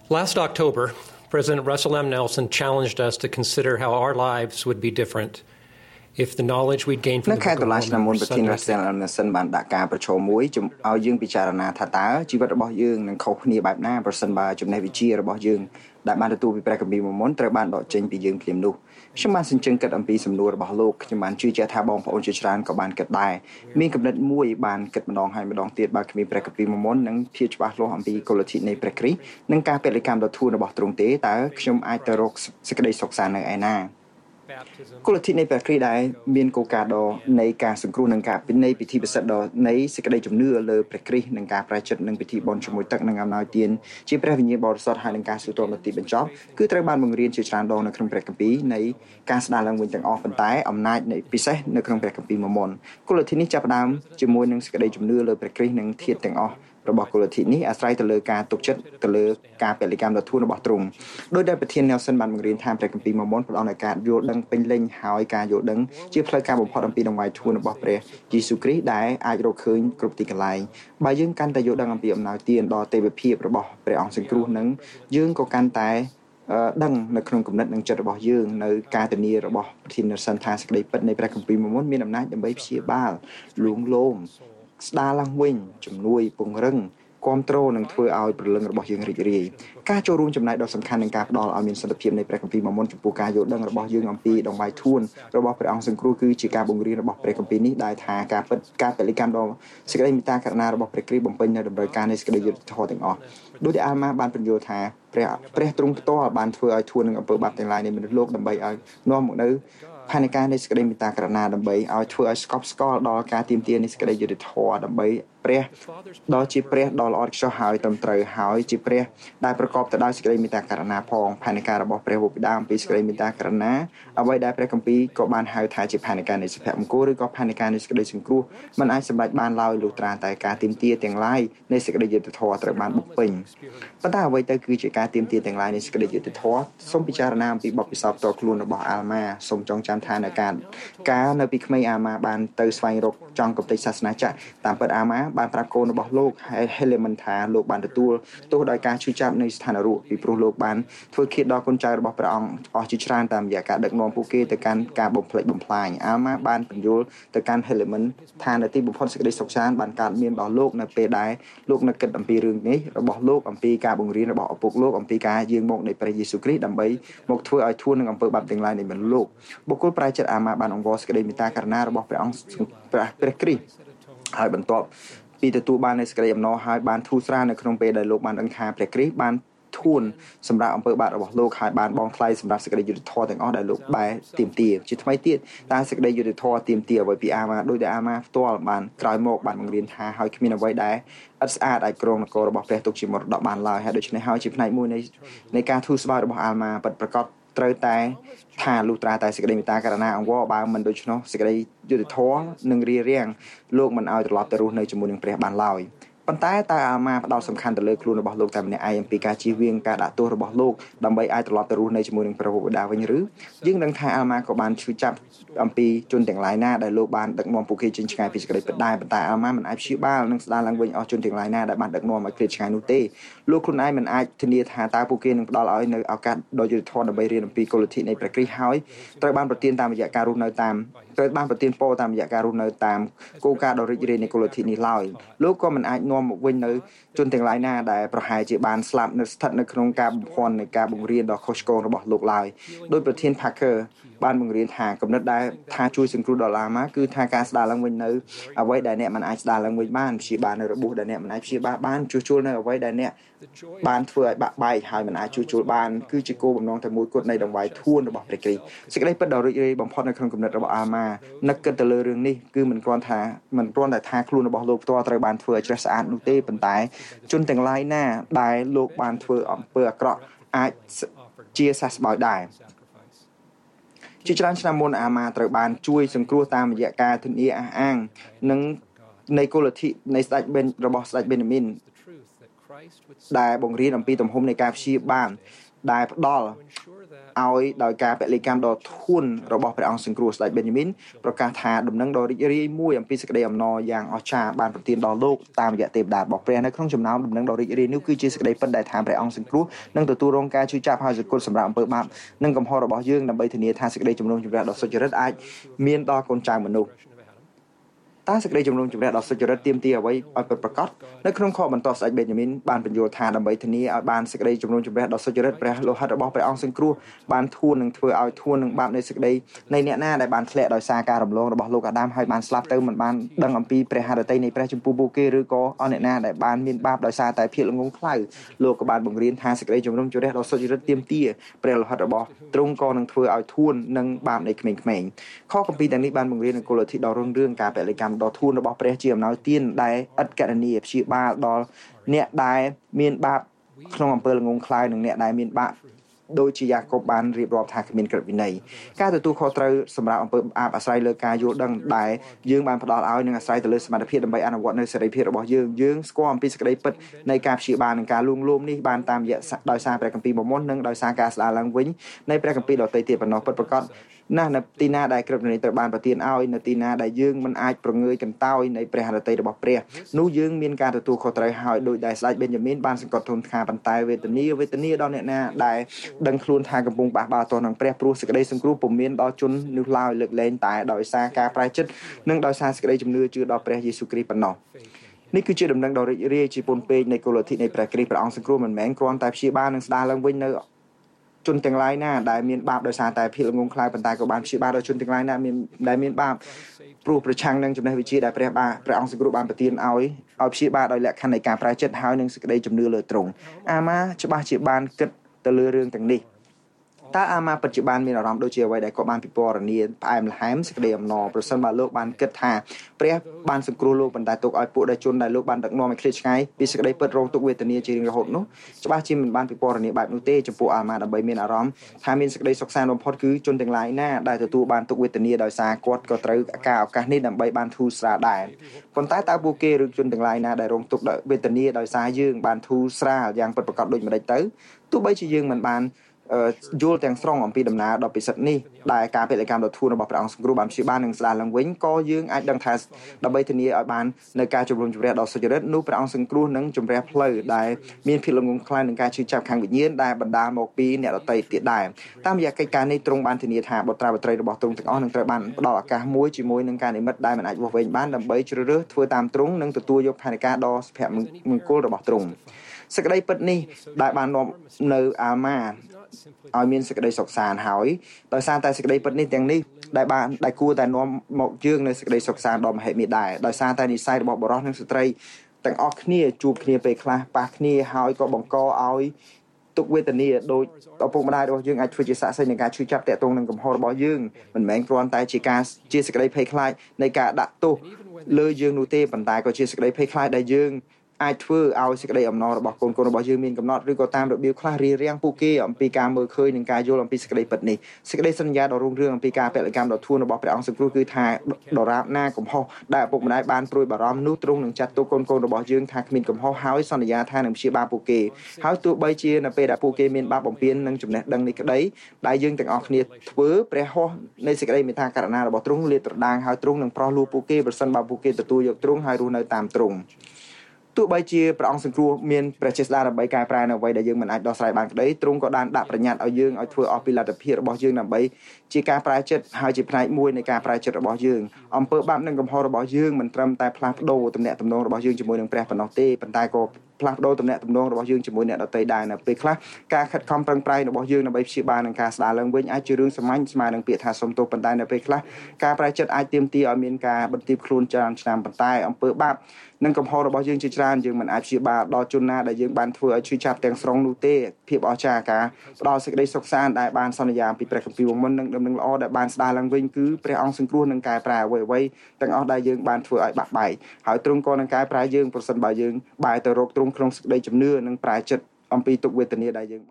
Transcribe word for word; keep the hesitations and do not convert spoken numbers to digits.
Last October, President Russell M. Nelson challenged us to consider how our lives would be different if the knowledge we'd gained from the Book of Mormon were suddenly Russell M. Nelson បានដាក់ការប្រជុំមួយឲ្យយើងពិចារណាថាតើជីវិតរបស់យើងនឹងខុសគ្នាបែបណាប្រសិនបើចំណេះវិជ្ជារបស់យើងដែលបានទទួលពីព្រះគម្ពីរម៉ូម៉ុនត្រូវបានដកចេញពីយើងភ្លាមនោះខ្ញុំបានសញ្ជឹងគិតអំពីសំណួររបស់លោកខ្ញុំបានជឿជាក់ថាបងប្អូនជាច្រើនក៏បានគិតដែរមានគំនិតមួយបានគិតម្ដងហើយម្ដងទៀតបើគ្មានព្រះគម្ពីរម៉ូម៉ុននឹងភាពច្បាស់លាស់អំពីគោលលទ្ធិនៃព្រះគ្រីស្ទនិងការពលិកម្មដ៏ធូររបស់ទ្រង់ទេតើខ្ញុំអាចទៅរកសេចក្តីសុខសាន្តនៅឯណាគោលលទ្ធិនៃព្រះគ្រីស្ទដែលមានគោលការណ៍ដ៏នៃការសង្គ្រោះនិងការនៃពិធីពិសិដ្ឋដ៏នៃសេចក្តីជំនឿលើព្រះគ្រីស្ទនិងការប្រែចិត្តនិងពិធីបុណ្យជាមួយទឹកនិងអំណោយទានជាព្រះវិញ្ញាណបរិសុទ្ធហើយនឹងការស៊ូទល់នៅទីបញ្ចប់គឺត្រូវបានបង្រៀនជាច្រើនដងនៅក្នុងព្រះគម្ពីរនៃការស្ដារឡើងវិញទាំងអស់ប៉ុន្តែអំណាចនៃពិសេសនៅក្នុងព្រះគម្ពីរម៉ូម៉ុនគោលលទ្ធិនេះចាប់ផ្ដើមជាមួយនឹងសេចក្តីជំនឿលើព្រះគ្រីស្ទនិងធាតុទាំងអស់របស់គោលលទ្ធិនេះអាស្រ័យទៅលើការទុកចិត្តទៅលើការពលិកម្មដ៏ធូររបស់ទ្រង់ដោយដែលប្រធាន Nelson បានបង្រៀនថាព្រះគម្ពីរម៉ូម៉ុនផ្ដល់នូវការយល់ដឹងពេញលេញហើយការយល់ដឹងជាផ្លូវការបំផុតអំពីដង្វាយធូររបស់ព្រះយេស៊ូវគ្រីស្ទដែលអាចរកឃើញគ្រប់ទីកន្លែងបើយើងកាន់តែយល់ដឹងអំពីអំណោយទានដ៏ទេវភាពរបស់ព្រះអង្គសង្គ្រោះនឹងយើងក៏កាន់តែដឹងនៅក្នុងគំនិតនិងចិត្តរបស់យើងនៅការធានារបស់ប្រធាន Nelson ថាសេចក្តីពិតនៃព្រះគម្ពីរម៉ូម៉ុនមានអំណាចដើម្បីព្យាបាលលួងលោមស្ដារឡើងវិញជំនួយពង្រឹងគ្រប់គ្រងនិងធ្វើឲ្យព្រលឹងរបស់យើងរីករាយការចូលរួមចំណែកដ៏សំខាន់ក្នុងការផ្ដល់ឲ្យមានសន្តិភាពនៃព្រះគម្ពីរម៉ូម៉ុនចំពោះការយល់ដឹងរបស់យើងអំពីដង្វាយធួនរបស់ព្រះអង្គសង្គ្រោះគឺជាការបង្រៀនរបស់ព្រះគម្ពីរនេះដែលថាការពិតការពលិកម្មដ៏សេចក្តីមេត្តាករុណារបស់ព្រះគ្រីស្ទបំពេញនៅតម្រូវការនៃសេចក្តីយុត្តិធម៌ទាំងអស់ដោយដែលអាល់ម៉ាបានបញ្យល់ថាព្រះព្រះទ្រង់ផ្ទាល់បានធ្វើឲ្យធួននឹងអំពើបាបទាំងឡាយនៃមនុស្សលោកដើម្បីឲ្យនាំមកនៅផែនការនៃសេចក្តីមេត្តាករុណាដើម្បីឲ្យធ្វើឲ្យស្កប់ស្កល់ដល់ការទាមទារនៃសេចក្តីយុត្តិធម៌ដើម្បីព្រះដ៏ជាព្រះដ៏ល្អឥតខ្ចោះហើយត្រឹមត្រូវហើយជាព្រះដែលប្រកបទៅដោយសេចក្តីមេត្តាករុណាផងផែនការរបស់ព្រះវរបិតាអំពីសេចក្តីមេត្តាករុណាអ្វីដែលព្រះគម្ពីរក៏បានហៅថាជាផែនការនៃសុភមង្គលឬក៏ផែនការនៃសេចក្តីសង្គ្រោះមិនអាចសម្រេចបានឡើយលុះត្រាតែការទាមទារទាំងឡាយនៃសេចក្តីយុត្តិធម៌ត្រូវបានបំពេញប៉ុន្តែអ្វីទៅគឺជាការទាមទារទាំងឡាយនៃសេចក្តីយុត្តិធម៌សូមពិចារណាអំពីបទពិសោធន៍ផ្ទាល់ខ្លួនរបស់អាល់ម៉ាសូមចងចាំថានៅការការនៅពីក្មេងអាម៉ាបានទៅស្វែងរកចង់កំទេចសាសនាចាស់តាមពិតអាម៉ាបានប្រាប់កូនរបស់លោកហេលេមិនថាលោកបានទទួលទោសដោយការឈឺចាប់នៃស្ថានរូបពីព្រោះលោកបានធ្វើឃាតដល់កូនចៅរបស់ព្រះអង្គអស់ជាច្រើនតាមរយៈការដឹកនាំពួកគេទៅកាន់ការបំផ្លិចបំផ្លាញអាម៉ាបានបញ្យល់ទៅកាន់ហេលេមិនថានៅទីបំផុតសេចក្តីសុខសាន្តបានកើតមានដល់លោកនៅពេលដែលលោកនៅគិតអំពីរឿងនេះរបស់លោកអំពីការបង្រៀនរបស់ឪពុកលោកអំពីការយាងមកនៃព្រះយេស៊ូវគ្រីស្ទដើម្បីមកធ្វើឲ្យធួននឹងអំពើបាបទាំងឡាយនៃមនុស្សលោកបុគ្គលប្រែចិត្តអាម៉ាបានអង្វរសេចក្តីមេត្តាករុណារបស់ព្រះអង្គព្រះគ្រីស្ទហើយបន្ទាប់ពីទទួលបាននៃសេចក្តីអំណរហើយបានធូរស្រាលនៅក្នុងពេលដែលលោកបានដឹងថាព្រះគ្រីស្ទបានធួនសម្រាប់អំពើបាបរបស់លោកហើយបានបងថ្លៃសម្រាប់សេចក្តីយុត្តិធម៌ទាំងអស់ដែលលោកបែរទាមទារជាថ្មីទៀតតើសេចក្តីយុត្តិធម៌ទាមទារអ្វីពីអាម៉ាដោយដែលអាម៉ាផ្ទាល់បានក្រោយមកបានបង្រៀនថាហើយគ្មានអ្វីដែលឥតស្អាតអាចគ្រងនគររបស់ព្រះទុកជាមរតកបានឡើយហើយដូច្នេះហើយជាផ្នែកមួយនៃនៃការធូរស្បើយរបស់អាល់ម៉ាពិតប្រាកដត្រូវតែថាលុះត្រាតែសេចក្តីមេត្តាករុណាអង្វរបើមិនដូច្នោះសេចក្តីយុត្តិធម៌នឹងរារាំងលោកមិនឲ្យត្រឡប់ទៅរស់នៅជាមួយនឹងព្រះបានឡើយប៉ុន្តែតើអាម៉ាផ្ដោតសំខាន់ទៅលើខ្លួនរបស់លោកតែម្នាក់ឯងអំពីការជៀសវាងការដាក់ទោសរបស់លោកដើម្បីអាចត្រឡប់ទៅរស់នៅជាមួយនឹងព្រះវរបិតាវិញឬយើងដឹងថាអាម៉ាក៏បានឈឺចាប់អំពីជនទាំងឡាយណាដែលលោកបានដឹកនាំពួកគេចេញឆ្ងាយពីសេចក្តីពិតដែរប៉ុន្តែអាម៉ាមិនអាចព្យាបាលនិងស្ដារឡើងវិញអស់ជនទាំងឡាយណាដែលបានដឹកនាំឲ្យឃ្លាតឆ្ងាយនោះទេលោកខ្លួនឯងមិនអាចធានាថាតើពួកគេនឹងផ្ដល់ឲ្យនៅឱកាសដ៏យុត្តិធម៌ដើម្បីរៀនអំពីគោលលទ្ធិនៃព្រះគ្រីស្ទហើយត្រូវបានប្រទានតាមរយៈការរស់នៅតាមត្រូវបានប្រទានពរតាមរយៈការរស់នៅតាមគោលការណ៍ដ៏រីករាយនៃគោលលទ្ធិនេះឡើយលោកក៏មិនអាចនាំមកវិញនៅជនទាំងឡាយណាដែលប្រហែលជាបានស្លាប់នៅស្ថិតនៅក្នុងការបំភាន់នៃការបង្រៀនដ៏ខុសឆ្គងរបស់លោកឡើយដោយប្រធាន Parker បានបង្រៀនថាគំនិតដែលថាជួយសង្គ្រោះដល់អាម៉ាគឺថាការស្ដារឡើងវិញនៅអ្វីដែលអ្នកមិនអាចស្ដារឡើងវិញបានព្យាបាលនៅរបួសដែលអ្នកមិនអាចព្យាបាលបានជួសជុលនៅអ្វីដែលអ្នកបានធ្វើឲ្យបាក់បែកហើយមិនអាចជួសជុលបានគឺជាគោលបំណងតែមួយគត់នៃដង្វាយធួនរបស់ព្រះគ្រីស្ទសេចក្តីពិតដ៏រីករាយបំផុតនៅក្នុងគំនិតរបស់អាម៉ានឹកគិតទៅលើរឿងនេះគឺមិនគ្រាន់ថាមិនគ្រាន់តែថាខ្លួនរបស់លោកផ្ទាល់ត្រូវបានធ្វើឲ្យជ្រះស្អាតនោះទេប៉ុន្តែជនទាំងឡាយណាដែលលោកបានធ្វើអំពើអាក្រក់អាចជាសះស្បើយដែរជាច្រើនឆ្នាំមុនអាម៉ាត្រូវបានជួយសង្គ្រោះតាមរយៈការធានាអះអាងនិងនៃគោលលទ្ធិនៃស្ដេចបេនរបស់ស្ដេចបេនមីនដែលបង្រៀនអំពីទំហំនៃការព្យាបាលដែលផ្ដល់ឲ្យដោយការពលិកម្មដ៏ធន់របស់ព្រះអង្គសង្គ្រោះស្ដេចបេនយ៉ាមីនប្រកាសថាដំណឹងដ៏រីករាយមួយអំពីសេចក្តីអំណរយ៉ាងអស្ចារ្យបានប្រទានដល់លោកតាមរយៈទេវតារបស់ព្រះនៅក្នុងចំណោមដំណឹងដ៏រីករាយនេះគឺជាសេចក្តីពិតដែលថាព្រះអង្គសង្គ្រោះនឹងទទួលរងការជឿចាប់ហើយសគត់សម្រាប់អំពើបាបនិងកំហុសរបស់យើងដើម្បីធានាថាសេចក្តីជំនុំជម្រះដ៏សុចរិតអាចមានដល់កូនចៅមនុស្សតើសេចក្តីជំនុំជម្រះដ៏សុចរិតទាមទារអ្វីឲ្យពិតប្រាកដនៅក្នុងខបន្ទាប់ស្ដេចបេនយ៉ាមីនបានបញ្យល់ថាដើម្បីធានាឲ្យបានសេចក្តីជំនុំជម្រះដ៏សុចរិតព្រះលោហិតរបស់ព្រះអង្គសង្គ្រោះបានធួននឹងធ្វើឲ្យធួននឹងបាបនៃសេចក្តីនៃអ្នកណាដែលបានធ្លាក់ដោយសារការរំលងរបស់លោកអាដាមហើយបានស្លាប់ទៅមិនបានដឹងអំពីព្រះハរតីនៃព្រះចំពោះពួកគេឬក៏អស់អ្នកណាដែលបានមានបាបដោយសារតែភាពល្ងង់ខ្លៅលោកក៏បានបង្រៀនថាសេចក្តីជំនុំជម្រះដ៏សុចរិតទាមទារព្រះលោហិតរបស់ទ្រង់ក៏នឹងធ្វើឲ្យធួននឹងបាបនៃក្មេងៗខគម្ពីរទាំងនេះបានបង្រៀននូវគោលលទ្ធិដ៏រុងរឿងការពលិកម្មដ៏ធួនរបស់ព្រះជាអំណោយទានដែលឥតកណនីព្យាបាលដល់អ្នកដែលមានបាបក្នុងអំពើល្ងង់ខ្លៅនិងអ្នកដែលមានបាបដោយជាយ៉ាកុបបានរៀបរាប់ថាគ្មានក្រឹតវិន័យការទទួលខុសត្រូវសម្រាប់អំពើបាបអាស្រ័យលើការយល់ដឹងដែលយើងបានផ្ដល់ឲ្យនិងអាស្រ័យទៅលើសមត្ថភាពដើម្បីអនុវត្តនៅសេរីភាពរបស់យើងយើងស្គាល់អំពីសេចក្តីពិតនៃការព្យាបាលនិងការលួងលោមនេះបានតាមរយៈដោយសារព្រះគម្ពីរមុននិងដោយសារការស្ដារឡើងវិញនៃព្រះគម្ពីរដទៃទៀតប៉ុណ្ណោះពិតប្រាកដណាស់នៅទីណាដែលក្រឹតវិន័យត្រូវបានប្រទានឲ្យនៅទីណាដែលយើងមិនអាចប្រងើយកន្តើយនៃព្រះハរតីរបស់ព្រះនោះយើងមានការទទួលខុសត្រូវហើយដោយដែលស្ដេចបេនយ៉ាមីនបានសង្កត់ធ្ងន់ថាប៉ុន្តែវេទនាវេទនាដល់អ្នកណាដែលដឹងខ្លួនថាកំពុងបះបោរទោសនឹងព្រះព្រោះសេចក្តីសង្គ្រោះពុំមានដល់ជននោះឡើយលើកលែងតែដោយសារការប្រែចិត្តនិងដោយសារសេចក្តីជំនឿជឿដល់ព្រះយេស៊ូវគ្រីស្ទប៉ុណ្ណោះនេះគឺជាដំណឹងដ៏រីករាយជាពន់ពេកនៃគោលលទ្ធិនៃព្រះគ្រីស្ទព្រះអង្គសង្គ្រោះមិនមែនគ្រាន់តែព្យាបាលនិងស្ដារឡើងវិញនៅជនទាំងឡាយណាដែលមានបាបដោយសារតែភាពល្ងង់ខ្លៅប៉ុន្តែក៏បានព្យាបាលដល់ជនទាំងឡាយណាមានដែលមានបាបព្រោះប្រឆាំងនឹងចំណេះវិជ្ជាដែលព្រះបាទព្រះអង្គសង្គ្រោះបានប្រទានឲ្យឲ្យព្យាបាលដោយលក្ខខណ្ឌនៃការប្រែចិត្តហើយនឹងសេចក្តីជំនឿលើទ្រង់អាម៉ាច្បាស់ជាបានគិតទៅលើរឿងទាំងនេះតើអាម៉ាពិតជាបានមានអារម្មណ៍ដូចជាអ្វីដែលគាត់បានពិពណ៌នាផ្អែមល្ហែមសេចក្តីអំណរប្រសិនបើលោកបានគិតថាព្រះបានសង្គ្រោះលោកប៉ុន្តែទុកឲ្យពួកដែលជនដែលលោកបានដឹកនាំឲ្យឃ្លាតឆ្ងាយពីសេចក្តីពិតរងទុក្ខវេទនាជារៀងរហូតនោះច្បាស់ជាមិនបានពិពណ៌នាបែបនោះទេចំពោះអាម៉ាដើម្បីមានអារម្មណ៍ថាមានសេចក្តីសុខសាន្តបំផុតគឺជនទាំងឡាយណាដែលទទួលបានទុក្ខវេទនាដោយសារគាត់ក៏ត្រូវការឱកាសនេះដើម្បីបានធូរស្រាលដែរប៉ុន្តែតើពួកគេឬជនទាំងឡាយណាដែលរងទុក្ខវេទនាដោយសារយើងបានធូរស្រាលយ៉ាងពិតប្រាកដដូចម្តេចទៅទោះបីជាយើងមិនបានយល់ទាំងស្រុងអំពីដំណើរដ៏ពិសិដ្ឋនេះដែលការពលិកម្មដ៏ធួនរបស់ព្រះអង្គសង្គ្រោះបានព្យាបាលនិងស្ដារឡើងវិញក៏យើងអាចដឹងថាដើម្បីធានាឲ្យបាននៅការជំរុញជម្រះដ៏សុចរិតនោះព្រះអង្គសង្គ្រោះនឹងជម្រះផ្លូវដែលមានភាពល្ងង់ខ្លៅនឹងការឈឺចាប់ខាងវិញ្ញាណដែលបណ្ដាលមកពីអ្នកដទៃទៀតដែរតាមរយៈកិច្ចការនេះទ្រង់បានធានាថាបុត្រាបុត្រីរបស់ទ្រង់ទាំងអស់នឹងត្រូវបានផ្ដល់ឱកាសមួយជាមួយនឹងការនិមិត្តដែលមិនអាចវាស់វែងបានដើម្បីជ្រើសរើសធ្វើតាមទ្រង់និងទទួលយកផែនការដ៏សុភមង្គលរបស់ទ្រង់សេចក្តីពិតនេះដែលបាននាំនៅអាម៉ាឲ្យមានសេចក្តីសុខសាន្តហើយដោយសារតែសេចក្តីពិតនេះទាំងនេះដែលបានដែលគួរតែនាំមកយើងនៅសេចក្តីសុខសាន្តដ៏មហិមាដែរដោយសារតែនិស្ស័យរបស់បុរសនិងស្ត្រីទាំងអស់គ្នាជួបគ្នាពេលខ្លះប៉ះគ្នាហើយក៏បង្កឲ្យទុក្ខវេទនាដោយឪពុកម្ដាយរបស់យើងអាចធ្វើជាសាក្សីនៃការឈឺចាប់តាក់ទងនឹងកំហុសរបស់យើងមិនមែនគ្រាន់តែជាការជាសេចក្តីភ័យខ្លាចនៃការដាក់ទោសលើយើងនោះទេប៉ុន្តែក៏ជាសេចក្តីភ័យខ្លាចដែលយើងអាចធ្វើឲ្យសេចក្តីអំណររបស់កូនកូនរបស់យើងមានកំណត់ឬក៏តាមរបៀបខ្លះរារាំងពួកគេអំពីការមើលឃើញនិងការយល់អំពីសេចក្តីពិតនេះសេចក្តីសន្យាដ៏រុងរឿងអំពីការពលិកម្មដ៏ធួនរបស់ព្រះអង្គសង្គ្រោះគឺថាដរាបណាកំហុសដែលឪពុកម្ដាយបានព្រួយបារម្ភនោះទ្រង់នឹងចាត់ទុកកូនកូនរបស់យើងថាគ្មានកំហុសហើយសន្យាថានឹងព្យាបាលពួកគេហើយទោះបីជានៅពេលដែលពួកគេមានបាបបំពាននិងចំណេះដឹងនេះក្តីដែលយើងទាំងអស់គ្នាធ្វើព្រះហស្ថនៃសេចក្តីមេត្តាករុណារបស់ទ្រង់លាតត្រដាងហើយទ្រង់នឹងប្រោះលោះពួកគេប្រសិនបើពួកគេទទួលយកទ្រង់ហើយរស់នៅតាមទ្រង់ទោះបីជាព្រះអង្គសង្គ្រោះមានព្រះចេស្តាដើម្បីកែប្រែនៅអ្វីដែលយើងមិនអាចដោះស្រាយបានក្តីទ្រង់ក៏បានដាក់ប្រញាប់ឲ្យយើងឲ្យធ្វើអស់ពីលទ្ធភាពរបស់យើងដើម្បីជាការប្រែចិត្តហើយជាផ្នែកមួយនៃការប្រែចិត្តរបស់យើងអំពើបាបនិងកំហុសរបស់យើងមិនត្រឹមតែផ្លាស់ប្ដូរទំនាក់ទំនងរបស់យើងជាមួយនឹងព្រះប៉ុណ្ណោះទេប៉ុន្តែក៏ផ្លាស់ប្ដូរទំនាក់ទំនងរបស់យើងជាមួយអ្នកដទៃដែរនៅពេលខ្លះការខិតខំប្រឹងប្រែងរបស់យើងដើម្បីព្យាបាលនឹងការស្ដារឡើងវិញអាចជារឿងសាមញ្ញស្មើនឹងពាក្យថាសុំទោសប៉ុន្តែនៅពេលខ្លះការប្រែចិត្តអាចទាមទារឲ្យមានការបន្ទាបខ្លួនច្រើនឆ្នាំប៉ុន្តែអំពើបាបនិងកំហុសរបស់យើងជាច្រើនយើងមិនអាចព្យាបាលដល់ជនណាដែលយើងបានធ្វើឲ្យឈឺចាប់ទាំងស្រុងនោះទេភាពអស្ចារ្យការផ្ដល់សេចក្តីសុខសាន្តដែលបានសន្យាពីព្រះគម្ពីរមុននិងដំណឹងល្អដែលបានស្ដារឡើងវិញគឺព្រះអង្គសង្គ្រោះនឹងកែប្រែអ្វីអ្វីទាំងអស់ដែលយើងបានធ្វើឲ្យបាក់បែកហើយទ្រង់ក៏នឹងកែប្រែយើងប្រសិនបើយើងបែរទៅរកទ្រង់ក្នុងសេចក្តីជំនឿនិងប្រែចិត្តអំពីទុក្ខវេទនាដែលយើង